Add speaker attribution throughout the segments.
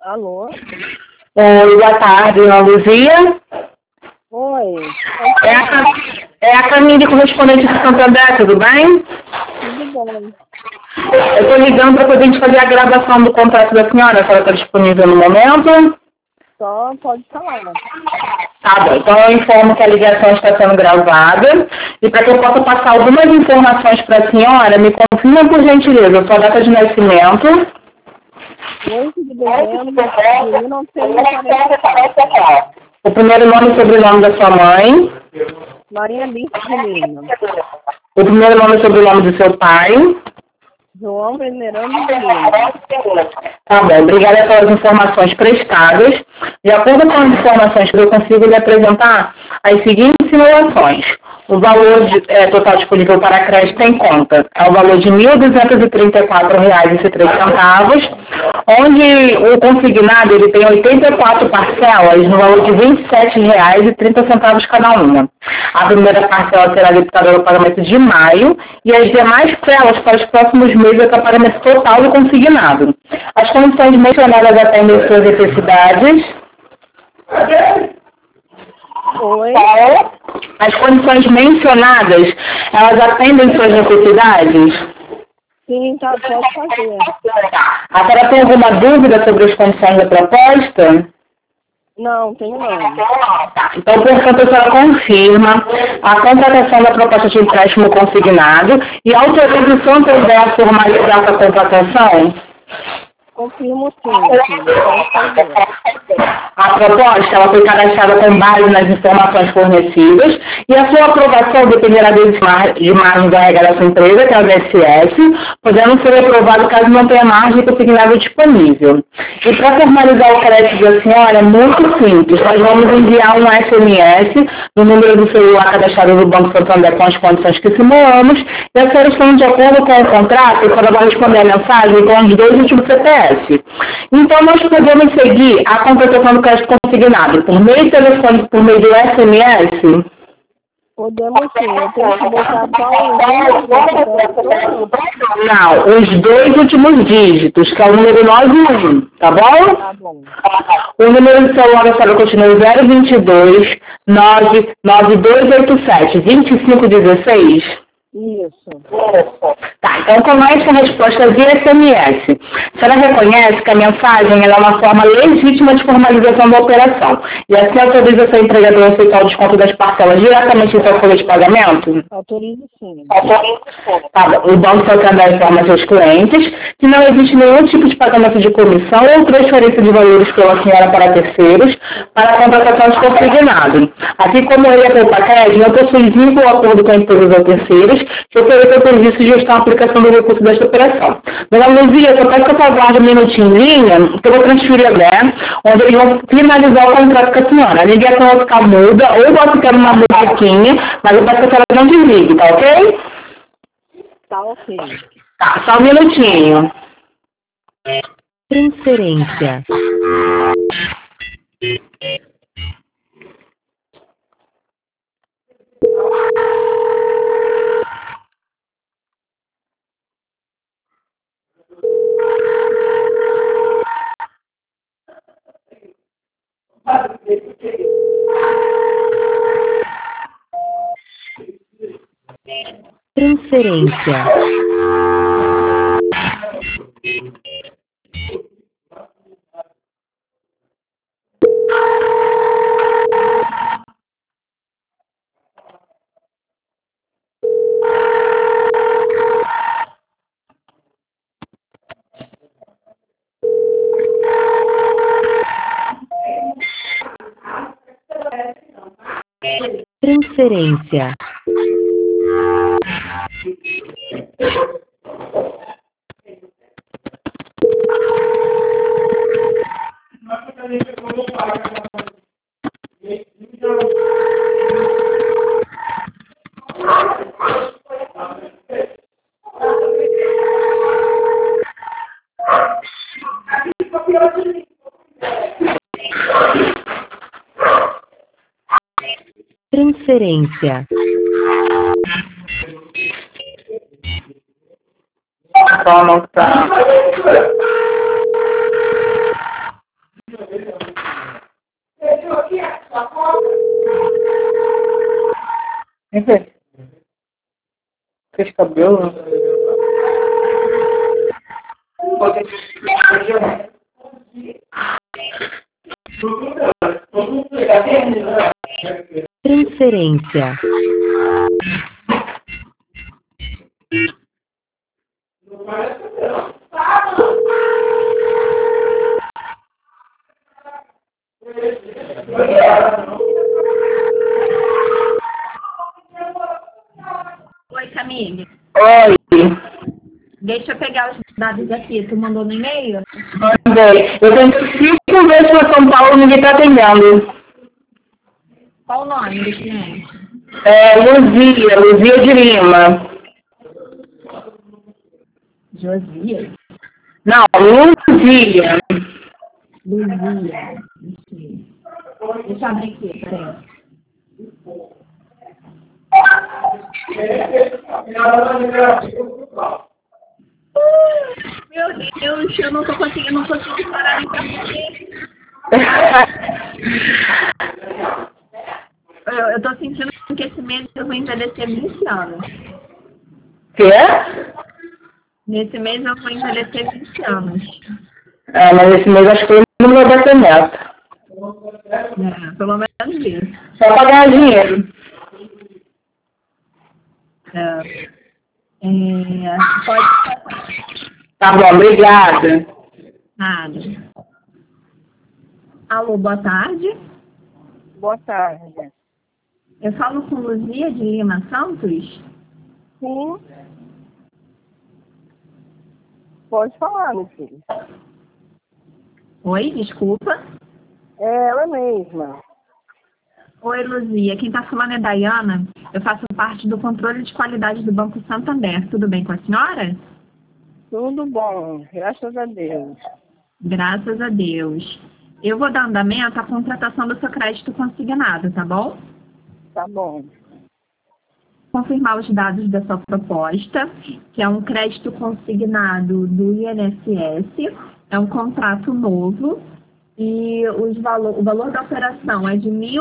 Speaker 1: Alô?
Speaker 2: Oi, boa tarde, Ana Luzia.
Speaker 1: Oi.
Speaker 2: É a Camille, correspondente de Santander, tudo bem?
Speaker 1: Tudo bom?
Speaker 2: Eu estou ligando para poder a gente fazer a gravação do contrato da senhora, a senhora está disponível no momento?
Speaker 1: Só pode falar.
Speaker 2: Tá bom, então eu informo que a ligação está sendo gravada e para que eu possa passar algumas informações para a senhora, me confirma por gentileza a sua data de nascimento.
Speaker 1: 8 de dezembro de 1944.
Speaker 2: O primeiro nome e sobrenome da sua mãe.
Speaker 1: Maria Alice de Lima.
Speaker 2: O primeiro nome e sobrenome do seu pai.
Speaker 1: João Venerando de Lima.
Speaker 2: Tá bom, obrigada pelas informações prestadas. De acordo com as informações que eu consigo lhe apresentar as seguintes simulações. O valor total disponível para crédito em conta é o valor de R$ 1.234,03, onde o consignado ele tem 84 parcelas no valor de R$ 27,30 cada uma. A primeira parcela será debitada no pagamento de maio e as demais parcelas para os próximos meses é o pagamento total do consignado. As condições mencionadas atendem suas necessidades.
Speaker 1: Oi?
Speaker 2: As condições mencionadas, elas atendem suas necessidades?
Speaker 1: Sim, tá, pode fazer.
Speaker 2: A senhora tem alguma dúvida sobre as condições da proposta?
Speaker 1: Não, tenho não.
Speaker 2: Então, portanto, a senhora confirma a contratação da proposta de empréstimo consignado e autoriza o Santander a formalizar essa contratação?
Speaker 1: Confirmo sim, pode fazer.
Speaker 2: A proposta ela foi cadastrada com base nas informações fornecidas e a sua aprovação dependerá de margem da regra da sua empresa, que é o DSS, podendo ser aprovado caso não tenha margem consignável disponível. E para formalizar o crédito da senhora é muito simples. Nós vamos enviar um SMS no número do celular cadastrado do Banco Santander com as condições que simulamos e a senhora estando de acordo com o contrato, a senhora vai responder a mensagem com os 2 últimos CPF. Então, nós podemos seguir a contratação do crédito consignado por meio de telefone, por meio do SMS?
Speaker 1: Podemos sim, eu tenho que botar só o número da pessoa.
Speaker 2: Não, os 2 últimos dígitos, que é o número 91, tá bom?
Speaker 1: Tá bom.
Speaker 2: O número do celular da senhora continua 022 99287 2516.
Speaker 1: Isso.
Speaker 2: Tá, então começa a resposta via SMS. A senhora reconhece que a mensagem ela é uma forma legítima de formalização da operação e assim autoriza seu empregador a aceitar o desconto das parcelas diretamente em sua folha de pagamento?
Speaker 1: Autorizo sim.
Speaker 2: Tá bom. O Banco Santander informa seus clientes que não existe nenhum tipo de pagamento de comissão ou transferência de valores pela senhora para terceiros para a contratação de consignado. Assim como ele é Poupa-Crédito, não possui vínculo ou acordo com empresas ou terceiros que ofereçam serviço de gestão e aplicação do recurso desta operação. Dona Luzia, só peço que eu aguarde um minutinho em linha, que eu vou transferir agora, onde eles vão finalizar o contrato com a senhora. A ligação vai ficar muda, ou vai ficar uma musiquinha, mas eu peço que a senhora não desligue, tá ok?
Speaker 1: Tá ok.
Speaker 2: Tá, só um minutinho.
Speaker 3: Transferência. Transferência. Transferência. Transferência.
Speaker 2: Só não tá. Vem ver. Fez cabelo?
Speaker 3: Transferência.
Speaker 1: Oi, Camille.
Speaker 2: Oi.
Speaker 1: Deixa eu pegar os dados aqui. Tu mandou no e-mail?
Speaker 2: Mandei. Eu tentei 5 vezes para São Paulo e ninguém está atendendo.
Speaker 1: Qual o nome do cliente?
Speaker 2: Luzia de Lima.
Speaker 1: Josias?
Speaker 2: Não, Luzia.
Speaker 1: Luzia. Deixa eu abrir aqui, peraí. Meu Deus, eu não tô conseguindo, não consigo parar nem pra comer. Eu tô sentindo que esse mês eu vou envelhecer 20 anos.
Speaker 2: Quê?
Speaker 1: Nesse mês eu vou envelhecer 20 anos.
Speaker 2: Mas esse mês acho que eu não vou bater meta.
Speaker 1: Pelo menos isso.
Speaker 2: Só pra ganhar dinheiro.
Speaker 1: Pode.
Speaker 2: Tá bom, obrigada.
Speaker 1: Nada. Alô, boa tarde.
Speaker 4: Boa tarde.
Speaker 1: Eu falo com Luzia de Lima Santos.
Speaker 4: Sim. Pode falar, meu filho.
Speaker 1: Oi, desculpa.
Speaker 4: É ela mesma.
Speaker 1: Oi, Luzia. Quem está falando é Dayana. Eu faço parte do controle de qualidade do Banco Santander. Tudo bem com a senhora?
Speaker 4: Tudo bom, graças a Deus.
Speaker 1: Graças a Deus. Eu vou dar andamento à contratação do seu crédito consignado, tá bom?
Speaker 4: Tá bom.
Speaker 1: Confirmar os dados da sua proposta, que é um crédito consignado do INSS, é um contrato novo e o valor da operação é de R$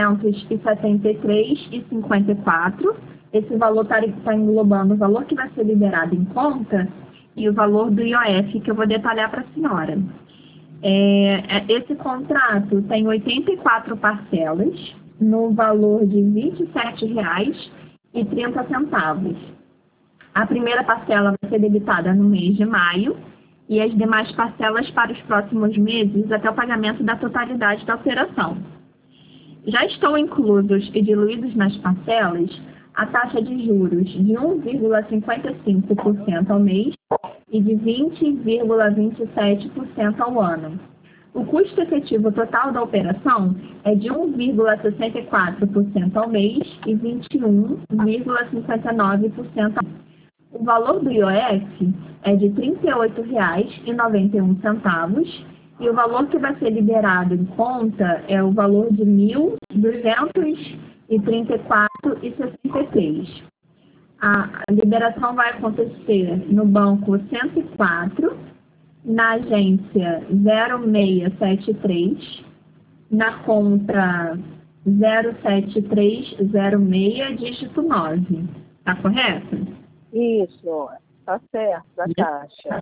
Speaker 1: 1.273,54. Esse valor está englobando o valor que vai ser liberado em conta e o valor do IOF, que eu vou detalhar para a senhora. Esse contrato tem 84 parcelas, no valor de R$ 27,30. A primeira parcela vai ser debitada no mês de maio e as demais parcelas para os próximos meses até o pagamento da totalidade da operação. Já estão inclusos e diluídos nas parcelas a taxa de juros de 1,55% ao mês e de 20,27% ao ano. O custo efetivo total da operação é de 1,64% ao mês e 21,59% ao ano. O valor do IOF é de R$ 38,91 e o valor que vai ser liberado em conta é o valor de R$ 1.234,63. A liberação vai acontecer no banco 104, na agência 0673, na conta 07306, dígito 9. Tá correto?
Speaker 4: Isso, tá certo, da Caixa.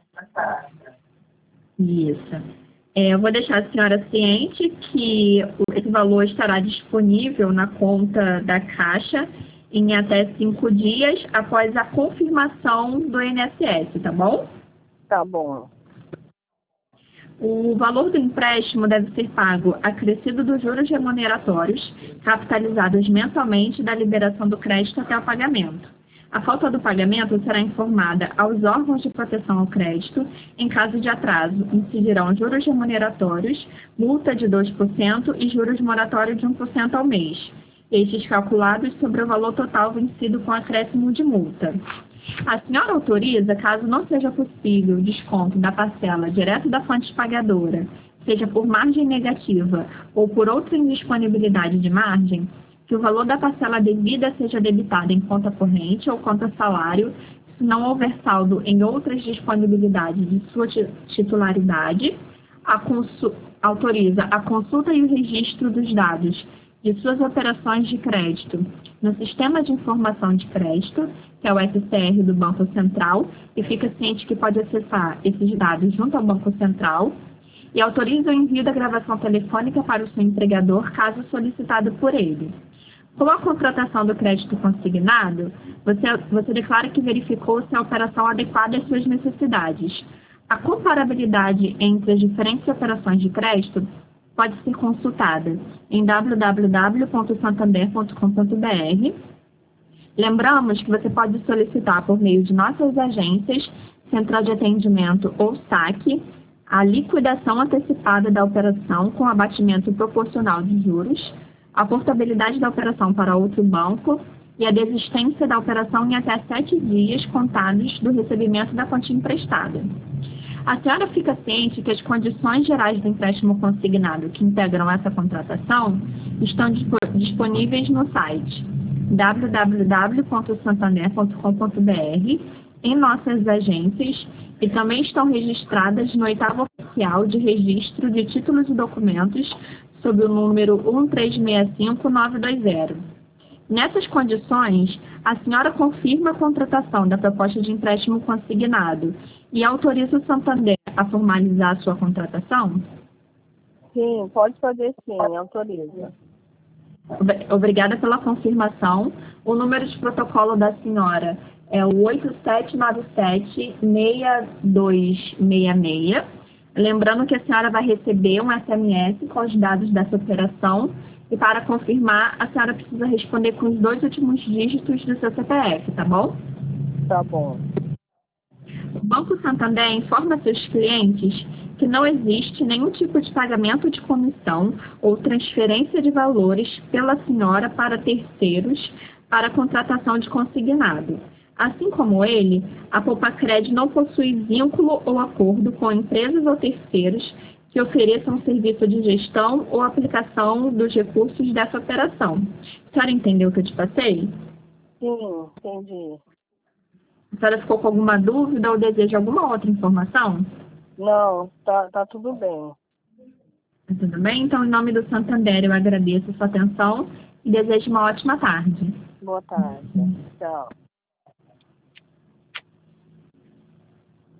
Speaker 1: Isso. Eu vou deixar a senhora ciente que esse valor estará disponível na conta da Caixa em até 5 dias após a confirmação do INSS, tá bom?
Speaker 4: Tá bom.
Speaker 1: O valor do empréstimo deve ser pago acrescido dos juros remuneratórios, capitalizados mensalmente da liberação do crédito até o pagamento. A falta do pagamento será informada aos órgãos de proteção ao crédito. Em caso de atraso, incidirão juros remuneratórios, multa de 2% e juros moratórios de 1% ao mês, estes calculados sobre o valor total vencido com acréscimo de multa. A senhora autoriza, caso não seja possível o desconto da parcela direto da fonte pagadora, seja por margem negativa ou por outra indisponibilidade de margem, que o valor da parcela devida seja debitado em conta corrente ou conta salário, se não houver saldo em outras disponibilidades de sua titularidade, autoriza a consulta e o registro dos dados de suas operações de crédito no Sistema de Informação de Crédito, que é o SCR do Banco Central, e fica ciente que pode acessar esses dados junto ao Banco Central, e autoriza o envio da gravação telefônica para o seu empregador, caso solicitado por ele. Com a contratação do crédito consignado, você declara que verificou se a operação adequada às suas necessidades. A comparabilidade entre as diferentes operações de crédito pode ser consultada em www.santander.com.br. Lembramos que você pode solicitar por meio de nossas agências, Central de Atendimento ou SAC, a liquidação antecipada da operação com abatimento proporcional de juros, a portabilidade da operação para outro banco e a desistência da operação em até 7 dias contados do recebimento da quantia emprestada. A senhora fica ciente que as condições gerais do empréstimo consignado que integram essa contratação estão disponíveis no site www.santander.com.br, em nossas agências, e também estão registradas no 8º Oficial de Registro de Títulos e Documentos, sob o número 1365920. Nessas condições, a senhora confirma a contratação da proposta de empréstimo consignado e autoriza o Santander a formalizar a sua contratação?
Speaker 4: Sim, pode fazer sim, autoriza.
Speaker 1: Obrigada pela confirmação. O número de protocolo da senhora é o 8797-6266. Lembrando que a senhora vai receber um SMS com os dados dessa operação e, para confirmar, a senhora precisa responder com os 2 últimos dígitos do seu CPF, tá bom?
Speaker 4: Tá bom.
Speaker 1: O Banco Santander informa seus clientes que não existe nenhum tipo de pagamento de comissão ou transferência de valores pela senhora para terceiros para a contratação de consignado. Assim como ele, a Poupacred não possui vínculo ou acordo com empresas ou terceiros que ofereçam serviço de gestão ou aplicação dos recursos dessa operação. A senhora entendeu o que eu te passei?
Speaker 4: Sim, entendi.
Speaker 1: A senhora ficou com alguma dúvida ou deseja alguma outra informação?
Speaker 4: Não, tá tudo bem.
Speaker 1: Tudo bem? Então, em nome do Santander, eu agradeço a sua atenção e desejo uma ótima tarde.
Speaker 4: Boa tarde. Tchau.